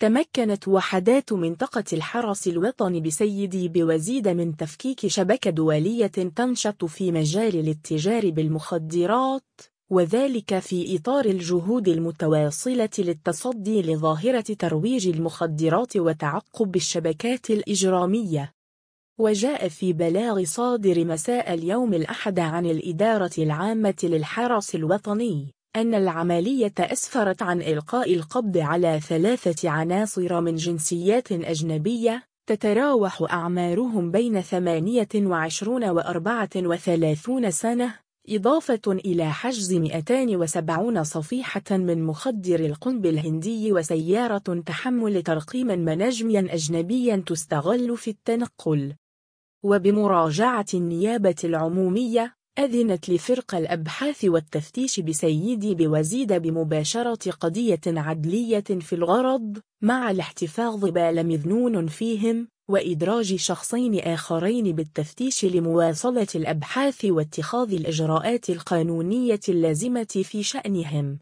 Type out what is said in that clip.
تمكنت وحدات منطقة الحرس الوطني بسيدي بوزيد من تفكيك شبكة دولية تنشط في مجال الاتجار بالمخدرات، وذلك في إطار الجهود المتواصلة للتصدي لظاهرة ترويج المخدرات وتعقب الشبكات الإجرامية. وجاء في بلاغ صادر مساء اليوم الأحد عن الإدارة العامة للحرس الوطني أن العملية أسفرت عن إلقاء القبض على 3 عناصر من جنسيات أجنبية تتراوح أعمارهم بين 28 و 34 سنة، إضافة إلى حجز 270 صفيحة من مخدر القنب الهندي وسيارة تحمل ترقيما مناجميا أجنبيا تستغل في التنقل. وبمراجعة النيابة العمومية، أذنت لفرق الأبحاث والتفتيش بسيدي بوزيد بمباشرة قضية عدلية في الغرض مع الاحتفاظ بالمذنون فيهم وإدراج شخصين آخرين بالتفتيش لمواصلة الأبحاث واتخاذ الإجراءات القانونية اللازمة في شأنهم.